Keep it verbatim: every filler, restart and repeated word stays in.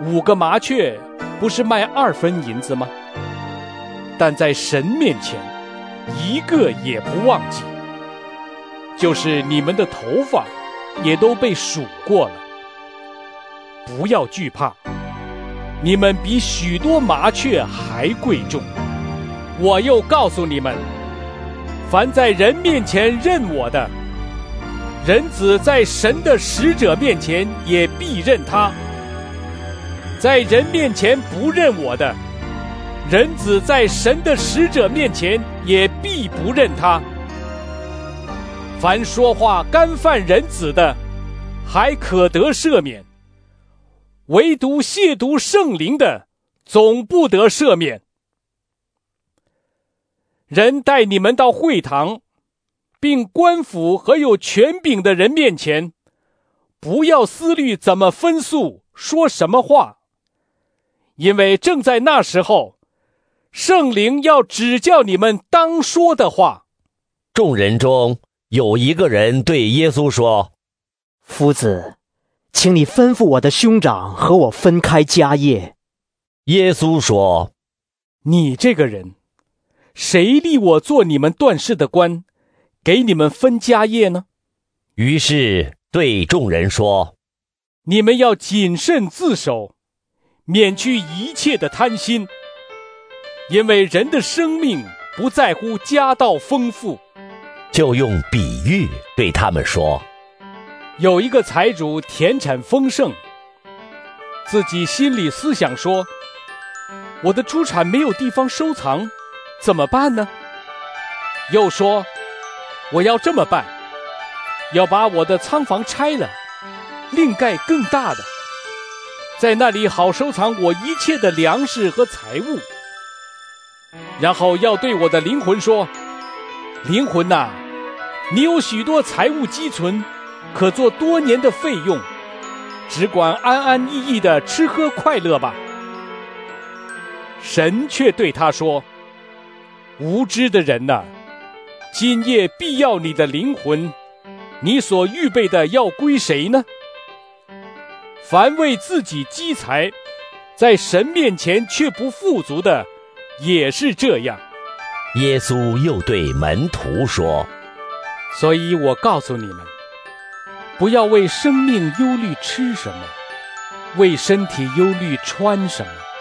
五个麻雀不是卖二分银子吗？但在神面前，一个也不忘记。就是你们的头发，也都被数过了。不要惧怕，你们比许多麻雀还贵重。我又告诉你们，凡在人面前认我的，人子在神的使者面前也必认他；在人面前不认我的，人子在神的使者面前也必不认他。凡说话干犯人子的，还可得赦免；唯独亵渎圣灵的，总不得赦免。人带你们到会堂，并官府和有权柄的人面前，不要思虑怎么分诉，说什么话，因为正在那时候，圣灵要指教你们当说的话。 众人中有一个人对耶稣说： 夫子，请你吩咐我的兄长和我分开家业。 耶稣说： 你这个人，谁立我做你们断事的官，给你们分家业呢？ 于是对众人说： 你们要谨慎自守，免去一切的贪心，因为人的生命不在乎家道丰富。 就用比喻对他们说： 有一个财主田产丰盛，自己心里思想说，我的出产没有地方收藏，怎么办呢？又说，我要这么办，要把我的仓房拆了，另盖更大的，在那里好收藏我一切的粮食和财物。然后要对我的灵魂说，灵魂哪，你有许多财物积存，可做多年的费用，只管安安逸逸的吃喝快乐吧。神却对他说，无知的人哪，今夜必要你的灵魂，你所预备的要归谁呢？凡为自己积财，在神面前却不富足的，也是这样。 耶稣又对门徒说： 所以我告诉你们，不要为生命忧虑吃什么，为身体忧虑穿什么。